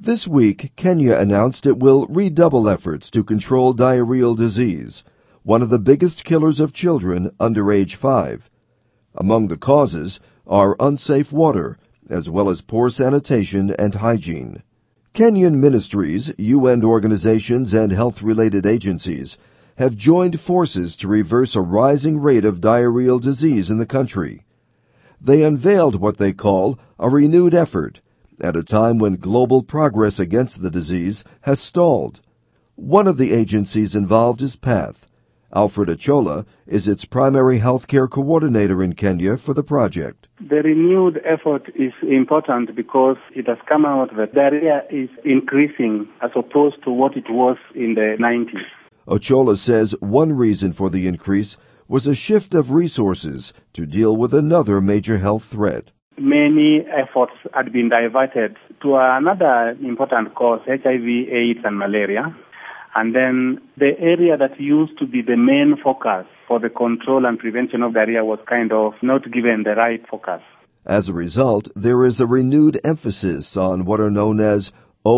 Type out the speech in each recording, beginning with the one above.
This week, Kenya announced it will redouble efforts to control diarrheal disease, one of the biggest killers of children under age 5. Among the causes are unsafe water, as well as poor sanitation and hygiene. Kenyan ministries, UN organizations, and health-related agencies have joined forces to reverse a rising rate of diarrheal disease in the country. They unveiled what they call a renewed effort, at a time when global progress against the disease has stalled. One of the agencies involved is PATH. Alfred Achola is its primary healthcare coordinator in Kenya for the project. The renewed effort is important because it has come out that diarrhea is increasing as opposed to what it was in the 90s. Achola says one reason for the increase was a shift of resources to deal with another major health threat. Many efforts had been diverted to another important cause, HIV, AIDS, and malaria. And then the area that used to be the main focus for the control and prevention of diarrhea was kind of not given the right focus. As a result, there is a renewed emphasis on what are known as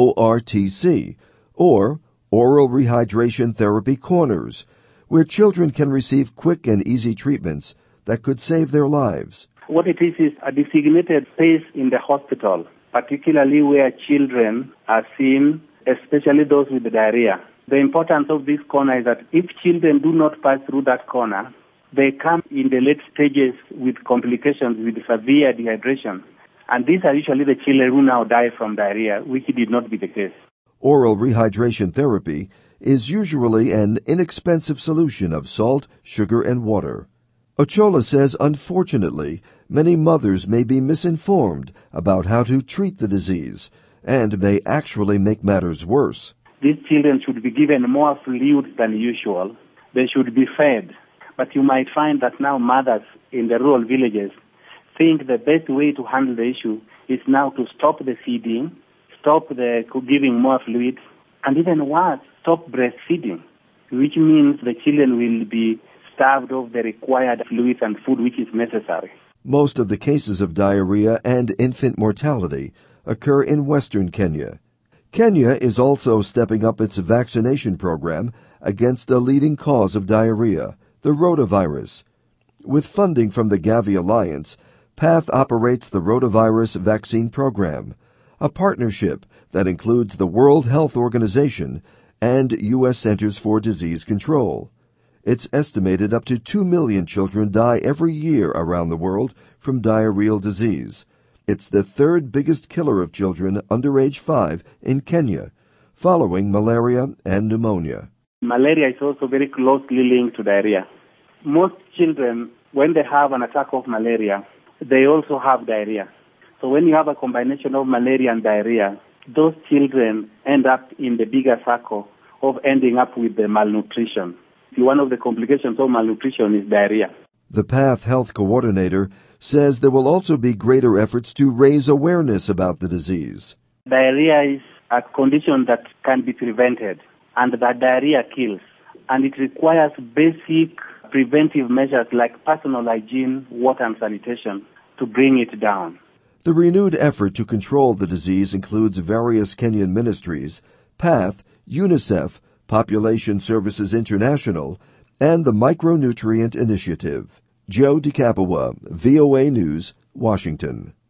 ORTC, or Oral Rehydration Therapy Corners, where children can receive quick and easy treatments that could save their lives. What it is a designated space in the hospital, particularly where children are seen, especially those with diarrhea. The importance of this corner is that if children do not pass through that corner, they come in the late stages with complications with severe dehydration. And these are usually the children who now die from diarrhea, which did not be the case. Oral rehydration therapy is usually an inexpensive solution of salt, sugar, and water. Achola says, unfortunately, many mothers may be misinformed about how to treat the disease and may actually make matters worse. These children should be given more fluids than usual. They should be fed. But you might find that now mothers in the rural villages think the best way to handle the issue is now to stop the feeding, stop the giving more fluids, and even worse, stop breastfeeding, which means the children will be starved of the required fluids and food which is necessary. Most of the cases of diarrhea and infant mortality occur in western Kenya. Kenya is also stepping up its vaccination program against a leading cause of diarrhea, the rotavirus. With funding from the Gavi Alliance, PATH operates the rotavirus vaccine program, a partnership that includes the World Health Organization and U.S. Centers for Disease Control. It's estimated up to 2 million children die every year around the world from diarrheal disease. It's the third biggest killer of children under age 5 in Kenya, following malaria and pneumonia. Malaria is also very closely linked to diarrhea. Most children, when they have an attack of malaria, they also have diarrhea. So when you have a combination of malaria and diarrhea, those children end up in the bigger circle of ending up with the malnutrition. One of the complications of malnutrition is diarrhea. The PATH Health Coordinator says there will also be greater efforts to raise awareness about the disease. Diarrhea is a condition that can be prevented, and that diarrhea kills. And it requires basic preventive measures like personal hygiene, water, and sanitation to bring it down. The renewed effort to control the disease includes various Kenyan ministries, PATH, UNICEF, Population Services International, and the Micronutrient Initiative. Joe DeCapua, VOA News, Washington.